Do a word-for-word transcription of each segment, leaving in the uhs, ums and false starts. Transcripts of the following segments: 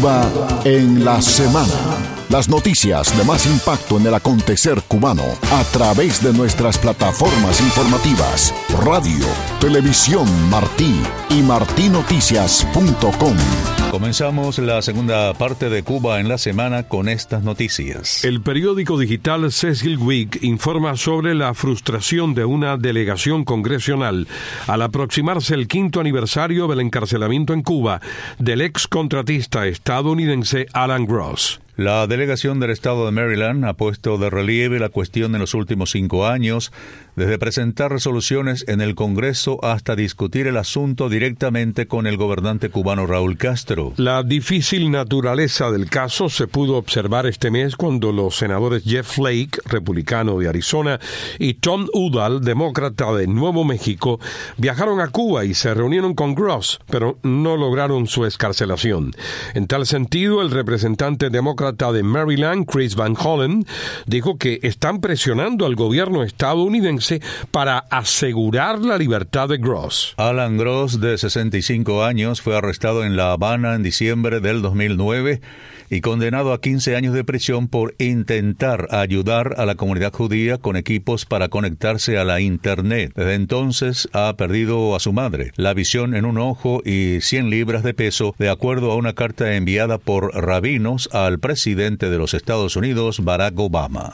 Cuba en la semana. Las noticias de más impacto en el acontecer cubano a través de nuestras plataformas informativas, radio, televisión Martí y martí noticias punto com. Comenzamos la segunda parte de Cuba en la semana con estas noticias. El periódico digital Cecil Week informa sobre la frustración de una delegación congresional al aproximarse el quinto aniversario del encarcelamiento en Cuba del ex contratista estadounidense Alan Gross. La delegación del estado de Maryland ha puesto de relieve la cuestión en los últimos cinco años, desde presentar resoluciones en el Congreso hasta discutir el asunto directamente con el gobernante cubano Raúl Castro. La difícil naturaleza del caso se pudo observar este mes cuando los senadores Jeff Flake, republicano de Arizona, y Tom Udall, demócrata de Nuevo México, viajaron a Cuba y se reunieron con Gross, pero no lograron su excarcelación. En tal sentido, el representante demócrata de Maryland, Chris Van Hollen, dijo que están presionando al gobierno estadounidense para asegurar la libertad de Gross. Alan Gross, de sesenta y cinco años, fue arrestado en La Habana en diciembre del dos mil nueve y condenado a quince años de prisión por intentar ayudar a la comunidad judía con equipos para conectarse a la Internet. Desde entonces ha perdido a su madre, la visión en un ojo y cien libras de peso, de acuerdo a una carta enviada por rabinos al presidente de los Estados Unidos, Barack Obama.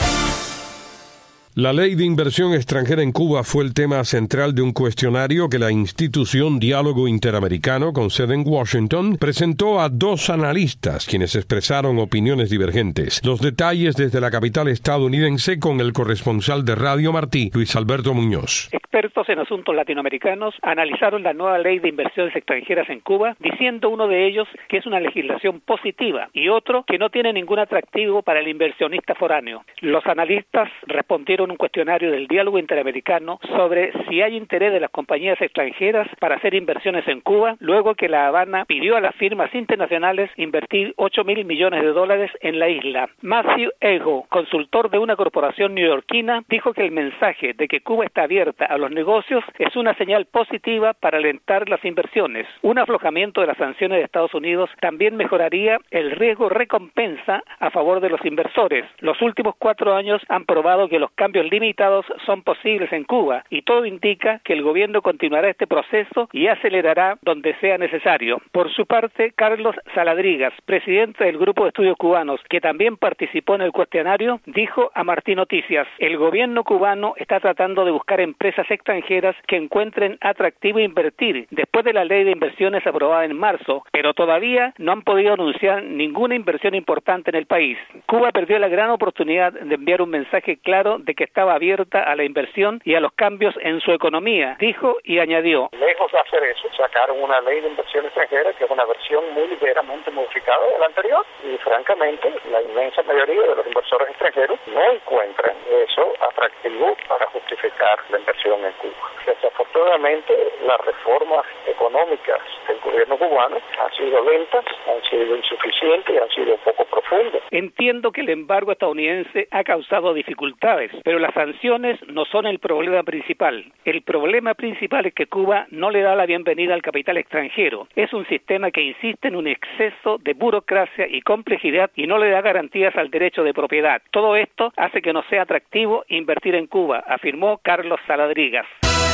La ley de inversión extranjera en Cuba fue el tema central de un cuestionario que la institución Diálogo Interamericano, con sede en Washington, presentó a dos analistas, quienes expresaron opiniones divergentes. Los detalles desde la capital estadounidense con el corresponsal de Radio Martí, Luis Alberto Muñoz. Expertos en asuntos latinoamericanos analizaron la nueva ley de inversiones extranjeras en Cuba, diciendo uno de ellos que es una legislación positiva y otro que no tiene ningún atractivo para el inversionista foráneo. Los analistas respondieron un cuestionario del Diálogo Interamericano sobre si hay interés de las compañías extranjeras para hacer inversiones en Cuba, luego que La Habana pidió a las firmas internacionales invertir ocho mil millones de dólares en la isla. Matthew Ego, consultor de una corporación neoyorquina, dijo que el mensaje de que Cuba está abierta a los negocios es una señal positiva para alentar las inversiones. Un aflojamiento de las sanciones de Estados Unidos también mejoraría el riesgo recompensa a favor de los inversores. Los últimos cuatro años han probado que los cambios limitados son posibles en Cuba y todo indica que el gobierno continuará este proceso y acelerará donde sea necesario. Por su parte, Carlos Saladrigas, presidente del Grupo de Estudios Cubanos, que también participó en el cuestionario, dijo a Martí Noticias: el gobierno cubano está tratando de buscar empresas extranjeras que encuentren atractivo invertir después de la ley de inversiones aprobada en marzo, pero todavía no han podido anunciar ninguna inversión importante en el país. Cuba perdió la gran oportunidad de enviar un mensaje claro de que estaba abierta a la inversión y a los cambios en su economía, dijo y añadió: lejos de hacer eso, sacaron una ley de inversión extranjera que es una versión muy ligeramente modificada de la anterior y francamente la inmensa mayoría de los inversores extranjeros no encuentran eso atractivo para justificar la inversión en Cuba. Desafortunadamente, las reformas económicas del gobierno cubano han sido lentas, han sido insuficientes y han sido poco profundas. Entiendo que el embargo estadounidense ha causado dificultades, pero las sanciones no son el problema principal. El problema principal es que Cuba no le da la bienvenida al capital extranjero. Es un sistema que insiste en un exceso de burocracia y complejidad y no le da garantías al derecho de propiedad. Todo esto hace que no sea atractivo invertir en Cuba, afirmó Carlos Saladrigas.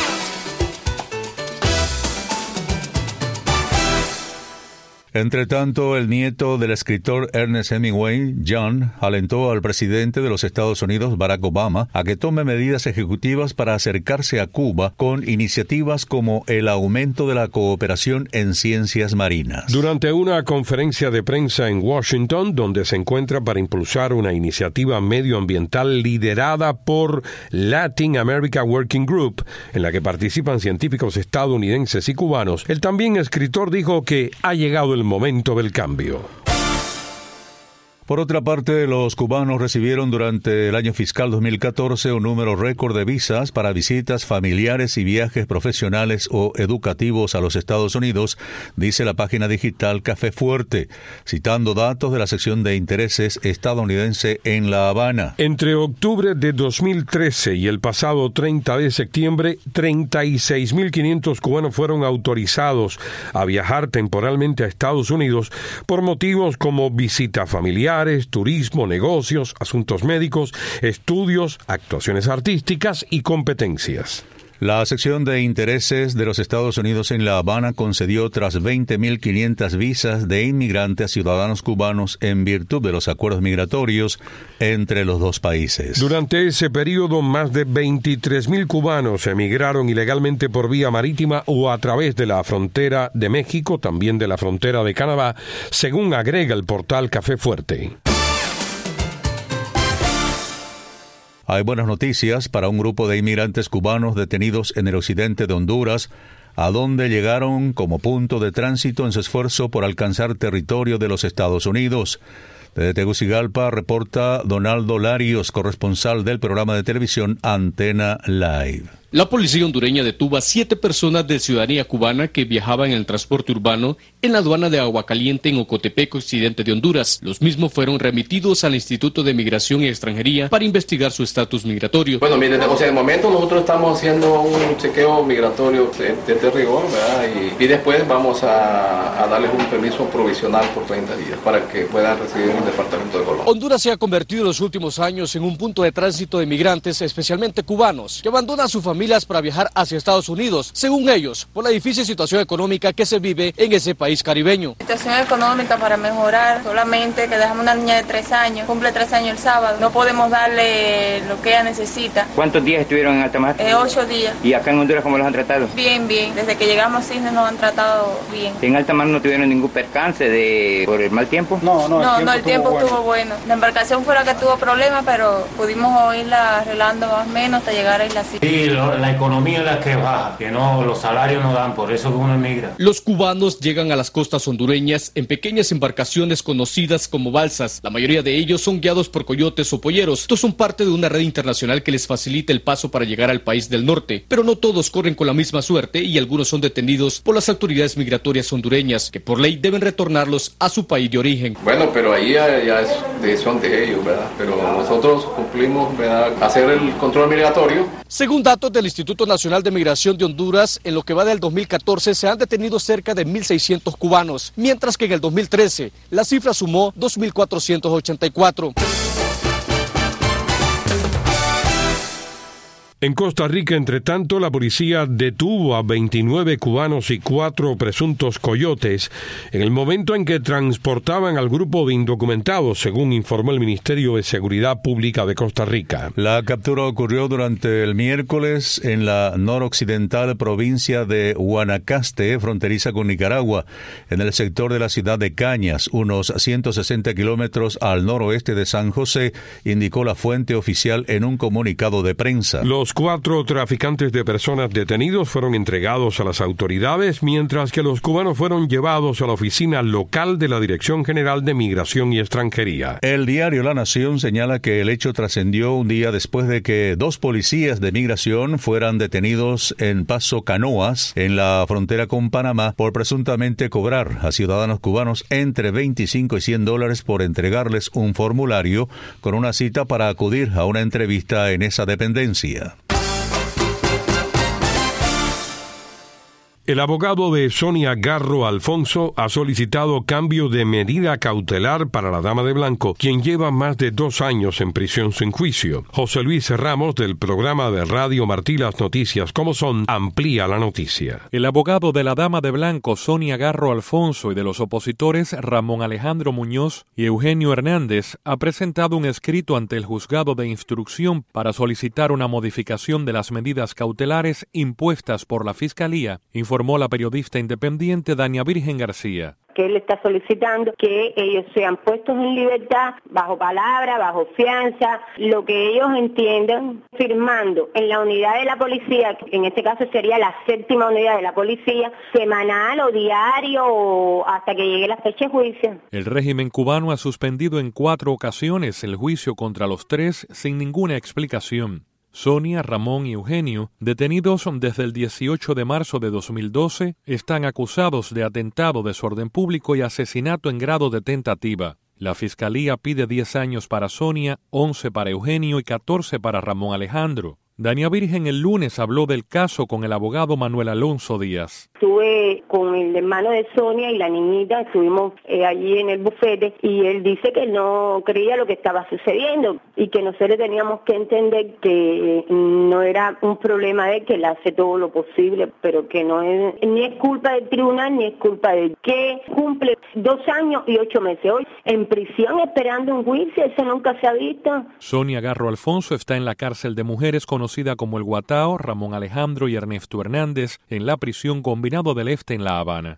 Entre tanto, el nieto del escritor Ernest Hemingway, John, alentó al presidente de los Estados Unidos, Barack Obama, a que tome medidas ejecutivas para acercarse a Cuba con iniciativas como el aumento de la cooperación en ciencias marinas. Durante una conferencia de prensa en Washington, donde se encuentra para impulsar una iniciativa medioambiental liderada por Latin America Working Group, en la que participan científicos estadounidenses y cubanos, el también escritor dijo que ha llegado el momento del cambio. Por otra parte, los cubanos recibieron durante el año fiscal dos mil catorce un número récord de visas para visitas familiares y viajes profesionales o educativos a los Estados Unidos, dice la página digital Café Fuerte, citando datos de la sección de intereses estadounidense en La Habana. Entre octubre de dos mil trece y el pasado treinta de septiembre, treinta y seis mil quinientos cubanos fueron autorizados a viajar temporalmente a Estados Unidos por motivos como visita familiar, turismo, negocios, asuntos médicos, estudios, actuaciones artísticas y competencias. La sección de intereses de los Estados Unidos en La Habana concedió otras veinte mil quinientas visas de inmigrantes a ciudadanos cubanos en virtud de los acuerdos migratorios entre los dos países. Durante ese periodo, más de veintitrés mil cubanos emigraron ilegalmente por vía marítima o a través de la frontera de México, también de la frontera de Canadá, según agrega el portal Café Fuerte. Hay buenas noticias para un grupo de inmigrantes cubanos detenidos en el occidente de Honduras, a donde llegaron como punto de tránsito en su esfuerzo por alcanzar territorio de los Estados Unidos. Desde Tegucigalpa reporta Donaldo Larios, corresponsal del programa de televisión Antena Live. La policía hondureña detuvo a siete personas de ciudadanía cubana que viajaban en el transporte urbano en la aduana de Aguacaliente en Ocotepeque, occidente de Honduras. Los mismos fueron remitidos al Instituto de Migración y Extranjería para investigar su estatus migratorio. Bueno, mire, o sea, de momento nosotros estamos haciendo un chequeo migratorio de, de, de rigor, ¿verdad? Y, y después vamos a, a darles un permiso provisional por treinta días para que puedan residir en el departamento de Colón. Honduras se ha convertido en los últimos años en un punto de tránsito de migrantes, especialmente cubanos, que abandonan su familia para viajar hacia Estados Unidos, según ellos, por la difícil situación económica que se vive en ese país caribeño. Situación económica para mejorar, solamente que dejamos una niña de tres años, cumple tres años el sábado, no podemos darle lo que ella necesita. ¿Cuántos días estuvieron en alta mar? Eh, ocho días. ¿Y acá en Honduras cómo los han tratado? Bien, bien, desde que llegamos a Cisne nos han tratado bien. ¿En alta mar no tuvieron ningún percance de por el mal tiempo? No, no, no, el tiempo, no, el tiempo estuvo, estuvo bueno. bueno. La embarcación fue la que tuvo problemas, pero pudimos irla arreglando más o menos hasta llegar a Isla Cisne. Sí, lo, la economía es la que baja, que no, los salarios no dan, por eso que uno emigra. Los cubanos llegan a las costas hondureñas en pequeñas embarcaciones conocidas como balsas. La mayoría de ellos son guiados por coyotes o polleros. Estos son parte de una red internacional que les facilita el paso para llegar al país del norte. Pero no todos corren con la misma suerte y algunos son detenidos por las autoridades migratorias hondureñas, que por ley deben retornarlos a su país de origen. Bueno, pero ahí ya, ya es decisión de ellos, ¿verdad? Pero nosotros cumplimos, ¿verdad?, hacer el control migratorio. Según datos del Instituto Nacional de Migración de Honduras, en lo que va del dos mil catorce se han detenido cerca de mil seiscientos cubanos, mientras que en el dos mil trece la cifra sumó dos mil cuatrocientos ochenta y cuatro. En Costa Rica, entre tanto, la policía detuvo a veintinueve cubanos y cuatro presuntos coyotes en el momento en que transportaban al grupo de indocumentados, según informó el Ministerio de Seguridad Pública de Costa Rica. La captura ocurrió durante el miércoles en la noroccidental provincia de Guanacaste, fronteriza con Nicaragua, en el sector de la ciudad de Cañas, unos ciento sesenta kilómetros al noroeste de San José, indicó la fuente oficial en un comunicado de prensa. Los cuatro traficantes de personas detenidos fueron entregados a las autoridades, mientras que los cubanos fueron llevados a la oficina local de la Dirección General de Migración y Extranjería. El diario La Nación señala que el hecho trascendió un día después de que dos policías de migración fueran detenidos en Paso Canoas, en la frontera con Panamá, por presuntamente cobrar a ciudadanos cubanos entre veinticinco y cien dólares por entregarles un formulario con una cita para acudir a una entrevista en esa dependencia. El abogado de Sonia Garro Alfonso ha solicitado cambio de medida cautelar para la dama de blanco, quien lleva más de dos años en prisión sin juicio. José Luis Ramos, del programa de Radio Martí Las Noticias Como Son, amplía la noticia. El abogado de la dama de blanco, Sonia Garro Alfonso, y de los opositores Ramón Alejandro Muñoz y Eugenio Hernández, ha presentado un escrito ante el juzgado de instrucción para solicitar una modificación de las medidas cautelares impuestas por la Fiscalía, informó la periodista independiente Dania Virgen García. que él está solicitando que ellos sean puestos en libertad, bajo palabra, bajo fianza, lo que ellos entiendan, firmando en la unidad de la policía, que en este caso sería la séptima unidad de la policía, semanal o diario o hasta que llegue la fecha de juicio. El régimen cubano ha suspendido en cuatro ocasiones el juicio contra los tres sin ninguna explicación. Sonia, Ramón y Eugenio, detenidos desde el dieciocho de marzo de dos mil doce, están acusados de atentado, desorden público y asesinato en grado de tentativa. La Fiscalía pide diez años para Sonia, once para Eugenio y catorce para Ramón Alejandro. Dania Virgen el lunes habló del caso con el abogado Manuel Alonso Díaz. Estuve con el hermano de Sonia y la niñita, estuvimos eh, allí en el bufete y él dice que no creía lo que estaba sucediendo y que nosotros teníamos que entender que no era un problema de que él hace todo lo posible, pero que no es ni es culpa del tribunal ni es culpa de él, que cumple dos años y ocho meses hoy en prisión esperando un juicio, eso nunca se ha visto. Sonia Garro Alfonso está en la cárcel de mujeres conocida como El Guatao, Ramón Alejandro y Ernesto Hernández en la prisión Combinado del Este en La Habana.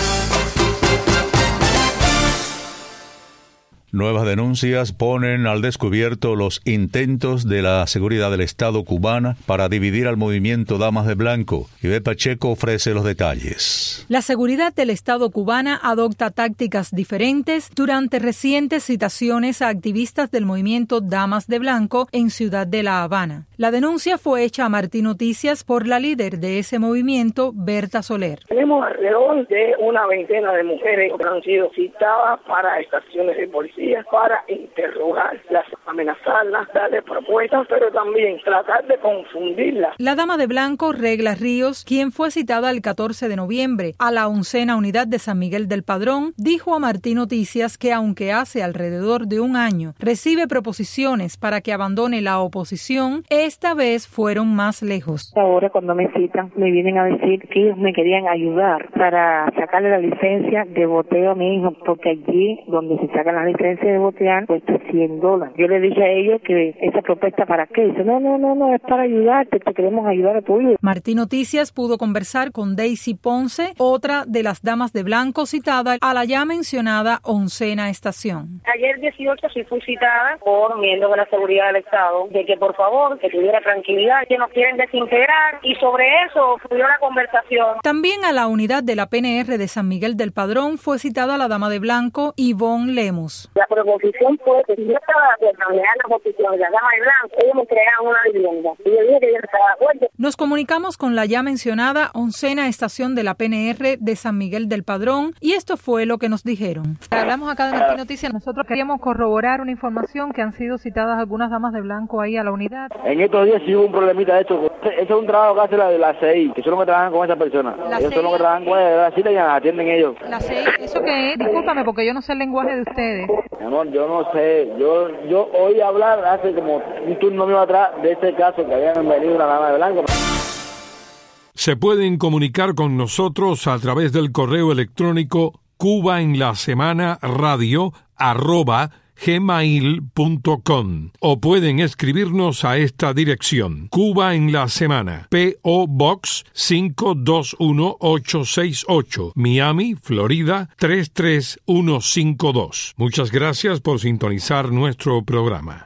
Nuevas denuncias ponen al descubierto los intentos de la seguridad del Estado cubana para dividir al movimiento Damas de Blanco. Ivette Pacheco ofrece los detalles. La seguridad del Estado cubana adopta tácticas diferentes durante recientes citaciones a activistas del movimiento Damas de Blanco en Ciudad de La Habana. La denuncia fue hecha a Martín Noticias por la líder de ese movimiento, Berta Soler. Tenemos alrededor de una veintena de mujeres que han sido citadas para estaciones de policía, para interrogarlas, amenazarlas, darle propuestas, pero también tratar de confundirlas. La dama de blanco, Regla Ríos, quien fue citada el catorce de noviembre a la oncena unidad de San Miguel del Padrón, dijo a Martín Noticias que aunque hace alrededor de un año recibe proposiciones para que abandone la oposición, esta vez fueron más lejos. Ahora cuando me citan me vienen a decir que ellos me querían ayudar para sacarle la licencia de boteo a mi hijo, porque allí donde se sacan las licencias de botear cuesta cien dólares. Yo le dije a ellos que esa propuesta para qué. Dice, no, no, no, no, es para ayudarte, te queremos ayudar a tu hijo. Martín Noticias pudo conversar con Daisy Ponce, otra de las damas de blanco citada a la ya mencionada oncena estación. Ayer dieciocho sí fui citada por miembros de la seguridad del Estado, de que por favor, que tuviera tranquilidad, que nos quieren desintegrar, y sobre eso fluyó la conversación. También a la unidad de la P N R de San Miguel del Padrón fue citada la dama de blanco, Ivonne Lemus. La proposición fue que si yo estaba de acuerdo en negar la oposición de la dama de blanco, ellos me entregaban una vivienda. Y yo dije que yo no estaba de acuerdo. Nos comunicamos con la ya mencionada oncena estación de la P N R de San Miguel del Padrón y esto fue lo que nos dijeron. Hablamos acá de Martín Noticias. Nosotros queríamos corroborar una información que han sido citadas algunas damas de blanco ahí a la unidad. En estos días sí hubo un problemita de esto. Eso es un trabajo que hace la de la C I, que son los que trabajan con esa persona. La ellos C I, son los que trabajan con ella, la cita y atienden ellos. La C I, ¿eso qué es? Discúlpame porque yo no sé el lenguaje de ustedes. Mi amor, yo no sé, yo yo oí hablar hace como un turno mío atrás de este caso que habían venido una dama de blanco. Se pueden comunicar con nosotros a través del correo electrónico cuba en la semana radio arroba gmail punto com o pueden escribirnos a esta dirección: Cuba en la Semana, P O Box cinco dos uno ocho seis ocho, Miami, Florida tres tres uno cinco dos. Muchas gracias por sintonizar nuestro programa.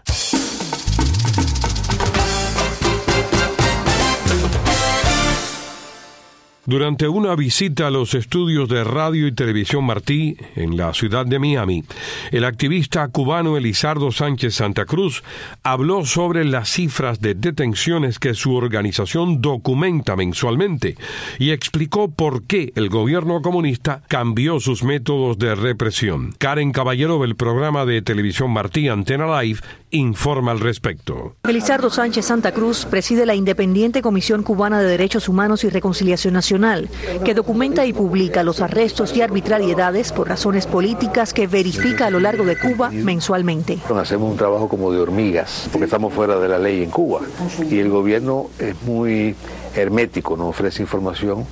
Durante una visita a los estudios de Radio y Televisión Martí, en la ciudad de Miami, el activista cubano Elizardo Sánchez Santa Cruz habló sobre las cifras de detenciones que su organización documenta mensualmente y explicó por qué el gobierno comunista cambió sus métodos de represión. Karen Caballero del programa de Televisión Martí Antena Live informa al respecto. Elizardo Sánchez Santa Cruz preside la Independiente Comisión Cubana de Derechos Humanos y Reconciliación Nacional, que documenta y publica los arrestos y arbitrariedades por razones políticas que verifica a lo largo de Cuba mensualmente. Hacemos un trabajo como de hormigas, porque estamos fuera de la ley en Cuba, y el gobierno es muy hermético, no ofrece información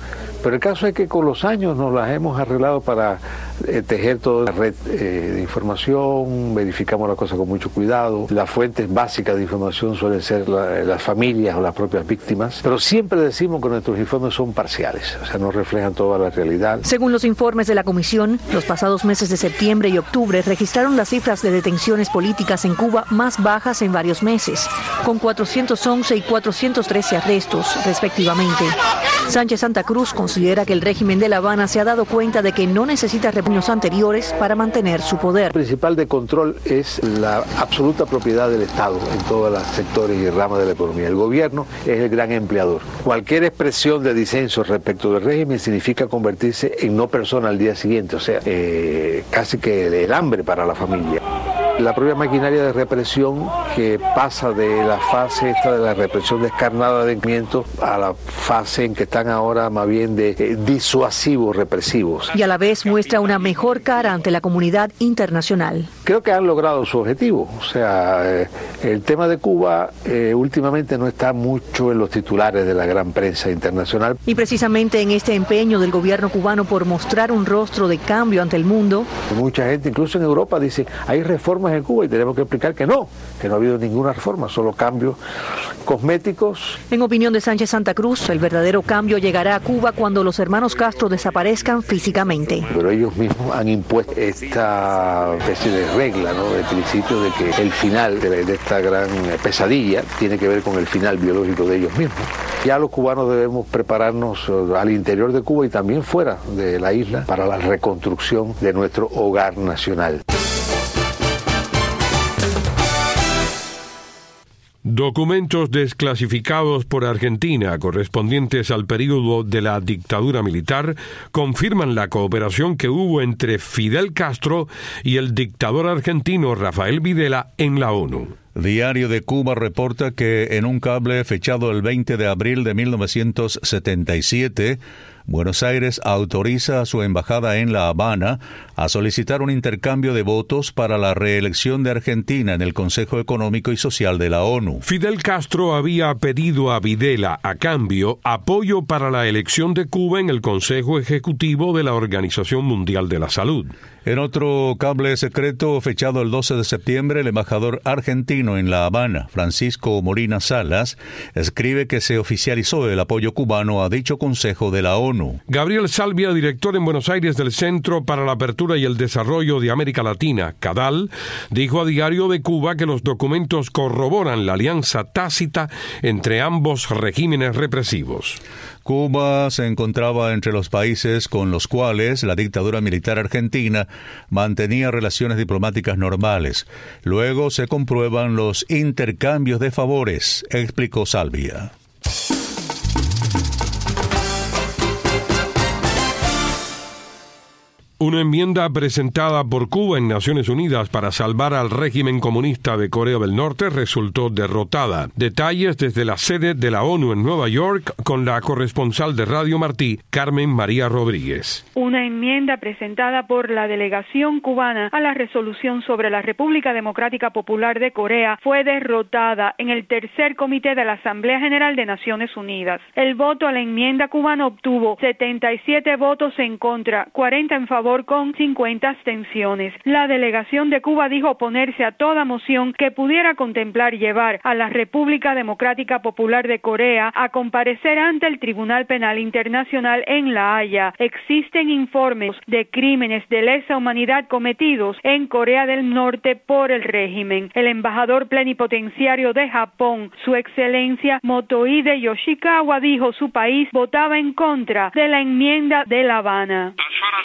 Pero el caso es que con los años nos las hemos arreglado para eh, tejer toda la red eh, de información, verificamos las cosas con mucho cuidado. Las fuentes básicas de información suelen ser la, las familias o las propias víctimas, pero siempre decimos que nuestros informes son parciales, o sea, no reflejan toda la realidad. Según los informes de la comisión, los pasados meses de septiembre y octubre registraron las cifras de detenciones políticas en Cuba más bajas en varios meses, con cuatrocientos once y cuatrocientos trece arrestos, respectivamente. Sánchez Santa Cruz considera que el régimen de La Habana se ha dado cuenta de que no necesita repugnos anteriores para mantener su poder. El principal de control es la absoluta propiedad del Estado en todos los sectores y ramas de la economía. El gobierno es el gran empleador. Cualquier expresión de disenso respecto del régimen significa convertirse en no persona al día siguiente, o sea, eh, casi que el hambre para la familia. La propia maquinaria de represión que pasa de la fase esta de la represión descarnada de delincuentes a la fase en que están ahora más bien de eh, disuasivos represivos. Y a la vez muestra una mejor cara ante la comunidad internacional. Creo que han logrado su objetivo. O sea, eh, el tema de Cuba eh, últimamente no está mucho en los titulares de la gran prensa internacional. Y precisamente en este empeño del gobierno cubano por mostrar un rostro de cambio ante el mundo, mucha gente, incluso en Europa, dice, hay reformas en Cuba y tenemos que explicar que no, que no ha habido ninguna reforma, solo cambios cosméticos. En opinión de Sánchez Santa Cruz, el verdadero cambio llegará a Cuba cuando los hermanos Castro desaparezcan físicamente. Pero ellos mismos han impuesto esta especie de regla, ¿no?, de principio de que el final de, de esta gran pesadilla tiene que ver con el final biológico de ellos mismos. Ya los cubanos debemos prepararnos al interior de Cuba y también fuera de la isla para la reconstrucción de nuestro hogar nacional. Documentos desclasificados por Argentina correspondientes al período de la dictadura militar confirman la cooperación que hubo entre Fidel Castro y el dictador argentino Rafael Videla en la ONU. Diario de Cuba reporta que en un cable fechado el veinte de abril de mil novecientos setenta y siete, Buenos Aires autoriza a su embajada en La Habana a solicitar un intercambio de votos para la reelección de Argentina en el Consejo Económico y Social de la ONU. Fidel Castro había pedido a Videla, a cambio, apoyo para la elección de Cuba en el Consejo Ejecutivo de la Organización Mundial de la Salud. En otro cable secreto fechado el doce de septiembre, el embajador argentino en La Habana, Francisco Molina Salas, escribe que se oficializó el apoyo cubano a dicho Consejo de la ONU. Gabriel Salvia, director en Buenos Aires del Centro para la Apertura y el Desarrollo de América Latina, CADAL, dijo a Diario de Cuba que los documentos corroboran la alianza tácita entre ambos regímenes represivos. Cuba se encontraba entre los países con los cuales la dictadura militar argentina mantenía relaciones diplomáticas normales. Luego se comprueban los intercambios de favores, explicó Salvia. Una enmienda presentada por Cuba en Naciones Unidas para salvar al régimen comunista de Corea del Norte resultó derrotada. Detalles desde la sede de la ONU en Nueva York con la corresponsal de Radio Martí, Carmen María Rodríguez. Una enmienda presentada por la delegación cubana a la resolución sobre la República Democrática Popular de Corea fue derrotada en el tercer comité de la Asamblea General de Naciones Unidas. El voto a la enmienda cubana obtuvo setenta y siete votos en contra, cuarenta en favor con cincuenta abstenciones. La delegación de Cuba dijo oponerse a toda moción que pudiera contemplar llevar a la República Democrática Popular de Corea a comparecer ante el Tribunal Penal Internacional en La Haya. Existen informes de crímenes de lesa humanidad cometidos en Corea del Norte por el régimen. El embajador plenipotenciario de Japón, Su Excelencia Motohide Yoshikawa, dijo su país votaba en contra de la enmienda de La Habana.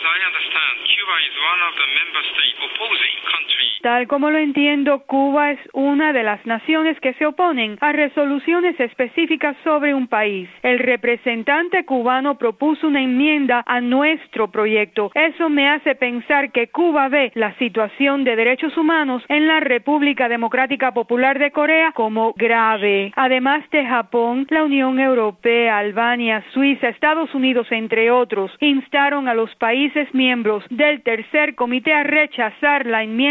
Tal como lo entiendo, Cuba es una de las naciones que se oponen a resoluciones específicas sobre un país. El representante cubano propuso una enmienda a nuestro proyecto. Eso me hace pensar que Cuba ve la situación de derechos humanos en la República Democrática Popular de Corea como grave. Además de Japón, la Unión Europea, Albania, Suiza, Estados Unidos, entre otros, instaron a los países miembros del tercer comité a rechazar la enmienda cubana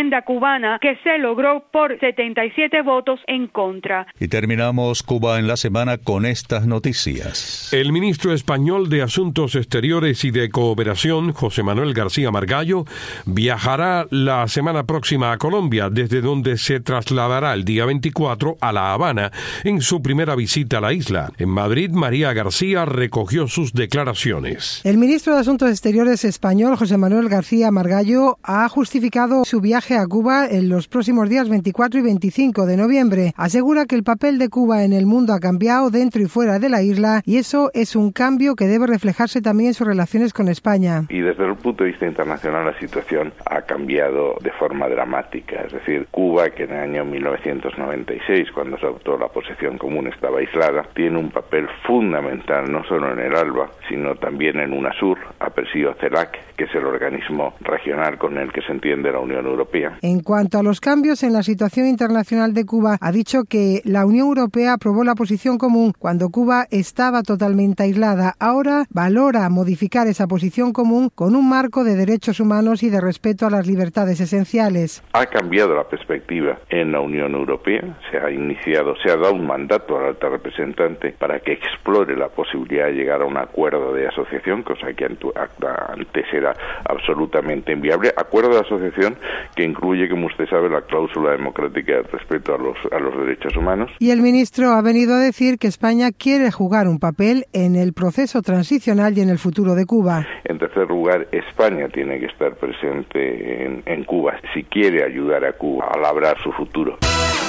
cubana que se logró por setenta y siete votos en contra. Y terminamos Cuba en la semana con estas noticias. El ministro español de Asuntos Exteriores y de Cooperación, José Manuel García Margallo, viajará la semana próxima a Colombia, desde donde se trasladará el día veinticuatro a La Habana en su primera visita a la isla. En Madrid, María García recogió sus declaraciones. El ministro de Asuntos Exteriores español, José Manuel García Margallo, ha justificado su viaje a Cuba en los próximos días veinticuatro y veinticinco de noviembre. Asegura que el papel de Cuba en el mundo ha cambiado dentro y fuera de la isla y eso es un cambio que debe reflejarse también en sus relaciones con España. Y desde el punto de vista internacional la situación ha cambiado de forma dramática. Es decir, Cuba, que en el año mil novecientos noventa y seis, cuando se adoptó la posición común, estaba aislada, tiene un papel fundamental no solo en el ALBA, sino también en UNASUR, apresido CELAC, que es el organismo regional con el que se entiende la Unión Europea. En cuanto a los cambios en la situación internacional de Cuba, ha dicho que la Unión Europea aprobó la posición común cuando Cuba estaba totalmente aislada. Ahora valora modificar esa posición común con un marco de derechos humanos y de respeto a las libertades esenciales. Ha cambiado la perspectiva en la Unión Europea, se ha iniciado, se ha dado un mandato al alta representante para que explore la posibilidad de llegar a un acuerdo de asociación, cosa que antes era absolutamente inviable. Acuerdo de asociación que incluye, como usted sabe, la cláusula democrática de respeto a los, a los derechos humanos. Y el ministro ha venido a decir que España quiere jugar un papel en el proceso transicional y en el futuro de Cuba. En tercer lugar, España tiene que estar presente en, en Cuba si quiere ayudar a Cuba a labrar su futuro.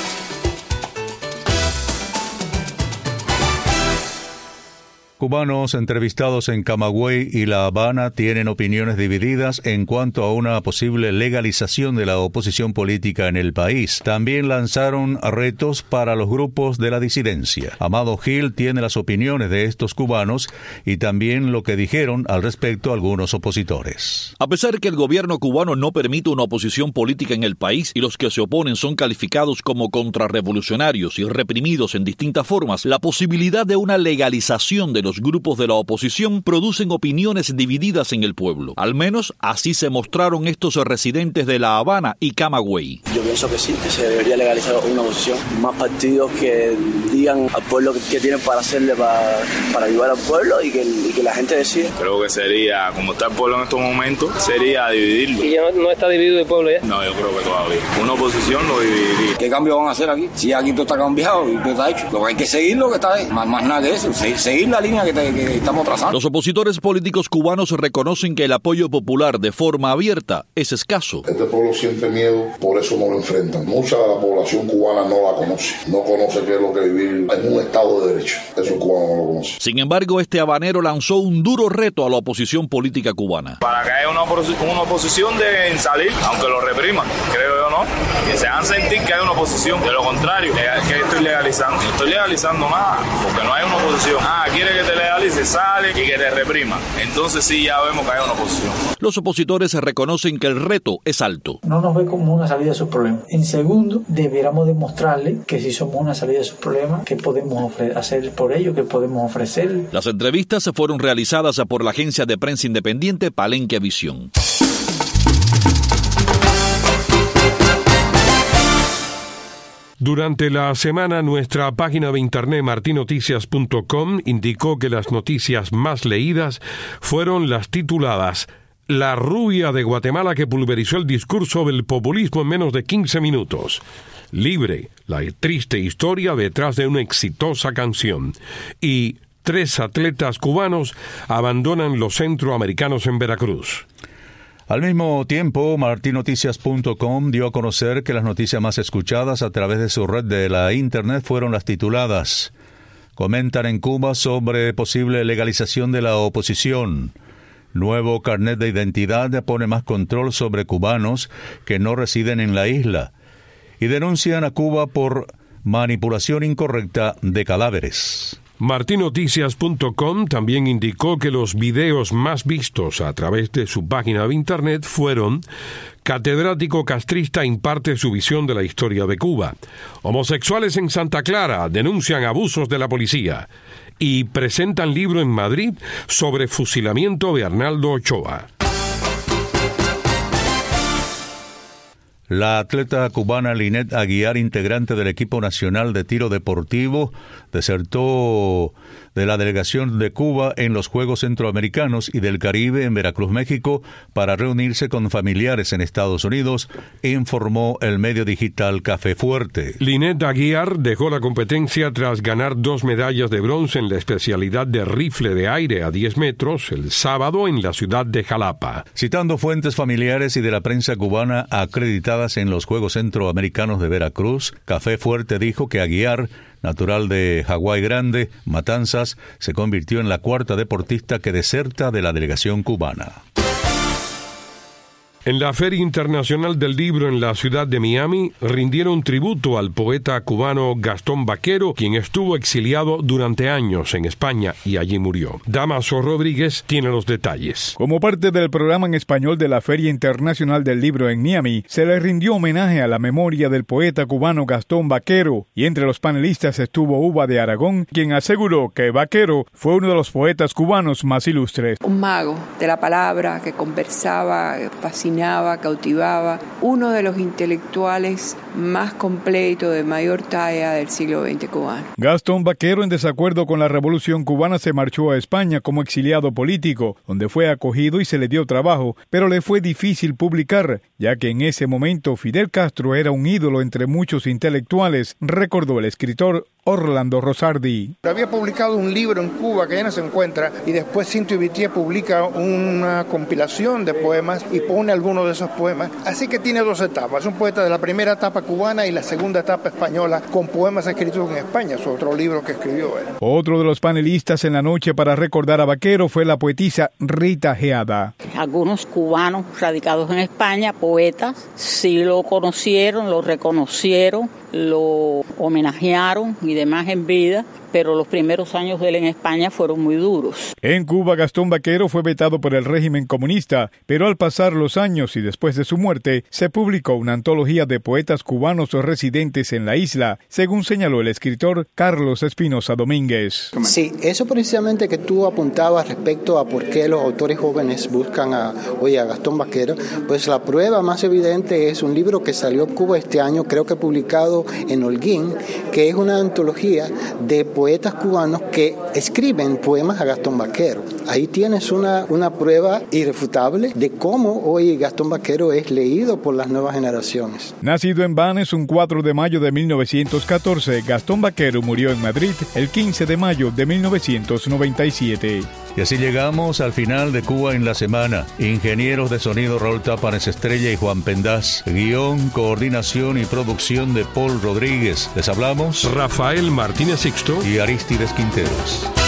Cubanos entrevistados en Camagüey y La Habana tienen opiniones divididas en cuanto a una posible legalización de la oposición política en el país. También lanzaron retos para los grupos de la disidencia. Amado Gil tiene las opiniones de estos cubanos y también lo que dijeron al respecto algunos opositores. A pesar que el gobierno cubano no permite una oposición política en el país y los que se oponen son calificados como contrarrevolucionarios y reprimidos en distintas formas, la posibilidad de una legalización de los grupos de la oposición producen opiniones divididas en el pueblo. Al menos así se mostraron estos residentes de La Habana y Camagüey. Yo pienso que sí, que se debería legalizar una oposición. Más partidos que digan al pueblo qué que tienen para hacerle para, para ayudar al pueblo y que, y que la gente decida. Creo que sería, como está el pueblo en estos momentos, sería dividirlo. ¿Y ya no, no está dividido el pueblo ya? No, yo creo que todavía. Una oposición lo dividiría. ¿Qué cambio van a hacer aquí? Si aquí todo está cambiado y todo está hecho. Lo que hay que seguir lo que está ahí. Más, más nada que eso. Seguir la línea que, te, que estamos trazando. Los opositores políticos cubanos reconocen que el apoyo popular de forma abierta es escaso. Este pueblo siente miedo, por eso no lo enfrentan. Mucha de la población cubana no la conoce. No conoce qué es lo que vivir en un estado de derecho. Eso el cubano no lo conoce. Sin embargo, este habanero lanzó un duro reto a la oposición política cubana. Para que haya una, opos una oposición deben salir, aunque lo repriman, creo yo, ¿no? Que se hagan sentir que hay una oposición. De lo contrario, que estoy legalizando. No estoy legalizando nada, porque no hay una oposición. Ah, quiere que te legalice, sale y que te reprima. Entonces sí, ya vemos que hay una oposición. Los opositores reconocen que el reto es alto. No nos ve como una salida de sus problemas. En segundo, debiéramos demostrarle que si somos una salida de sus problemas, ¿qué podemos hacer por ello? ¿Qué podemos ofrecer? Las entrevistas fueron realizadas por la agencia de prensa independiente Palenque Visión. Durante la semana, nuestra página de internet martin noticias punto com indicó que las noticias más leídas fueron las tituladas La rubia de Guatemala que pulverizó el discurso del populismo en menos de quince minutos. Libre, la triste historia detrás de una exitosa canción. Y tres atletas cubanos abandonan los centroamericanos en Veracruz. Al mismo tiempo, martin noticias punto com dio a conocer que las noticias más escuchadas a través de su red de la Internet fueron las tituladas: Comentan en Cuba sobre posible legalización de la oposición. Nuevo carnet de identidad pone más control sobre cubanos que no residen en la isla. Y denuncian a Cuba por manipulación incorrecta de cadáveres. martin noticias punto com también indicó que los videos más vistos a través de su página de internet fueron: Catedrático castrista imparte su visión de la historia de Cuba. Homosexuales en Santa Clara denuncian abusos de la policía. Y presentan libro en Madrid sobre fusilamiento de Arnaldo Ochoa. La atleta cubana Linet Aguiar, integrante del equipo nacional de tiro deportivo, desertó de la delegación de Cuba en los Juegos Centroamericanos y del Caribe en Veracruz, México, para reunirse con familiares en Estados Unidos, informó el medio digital Café Fuerte. Linet Aguiar dejó la competencia tras ganar dos medallas de bronce en la especialidad de rifle de aire a diez metros el sábado en la ciudad de Jalapa. Citando fuentes familiares y de la prensa cubana acreditadas en los Juegos Centroamericanos de Veracruz, Café Fuerte dijo que Aguiar, natural de Hawái Grande, Matanzas, se convirtió en la cuarta deportista que deserta de la delegación cubana. En la Feria Internacional del Libro en la ciudad de Miami, rindieron tributo al poeta cubano Gastón Baquero, quien estuvo exiliado durante años en España y allí murió. Damaso Rodríguez tiene los detalles. Como parte del programa en español de la Feria Internacional del Libro en Miami, se le rindió homenaje a la memoria del poeta cubano Gastón Baquero, y entre los panelistas estuvo Uva de Aragón, quien aseguró que Baquero fue uno de los poetas cubanos más ilustres. Un mago de la palabra que conversaba, fascinaba, cautivaba, uno de los intelectuales más completos, de mayor talla del siglo veinte cubano. Gastón Baquero, en desacuerdo con la Revolución cubana, se marchó a España como exiliado político, donde fue acogido y se le dio trabajo, pero le fue difícil publicar, ya que en ese momento Fidel Castro era un ídolo entre muchos intelectuales, recordó el escritor Orlando Rosardi. Había publicado un libro en Cuba que ya no se encuentra, y después Cinto Ibitier publica una compilación de poemas y pone algunos de esos poemas. Así que tiene dos etapas, un poeta de la primera etapa cubana y la segunda etapa española, con poemas escritos en España. Es otro libro que escribió él. Otro de los panelistas en la noche para recordar a Baquero fue la poetisa Rita Geada. Algunos cubanos radicados en España, poetas, sí lo conocieron, lo reconocieron, lo homenajearon y demás en vida, pero los primeros años de él en España fueron muy duros. En Cuba, Gastón Baquero fue vetado por el régimen comunista, pero al pasar los años y después de su muerte, se publicó una antología de poetas cubanos residentes en la isla, según señaló el escritor Carlos Espinosa Domínguez. Sí, eso precisamente que tú apuntabas respecto a por qué los autores jóvenes buscan a, oye, a Gastón Baquero, pues la prueba más evidente es un libro que salió en Cuba este año, creo que publicado en Holguín, que es una antología de poetas cubanos que escriben poemas a Gastón Baquero. Ahí tienes una, una prueba irrefutable de cómo hoy Gastón Baquero es leído por las nuevas generaciones. Nacido en Vannes un cuatro de mayo de mil novecientos catorce, Gastón Baquero murió en Madrid el quince de mayo de mil novecientos noventa y siete. Y así llegamos al final de Cuba en la semana. Ingenieros de sonido Raúl Tápanes Estrella y Juan Pendaz. Guión, coordinación y producción de Paul Rodríguez. Les hablamos Rafael Martínez Sixto y Arístides Quinteros.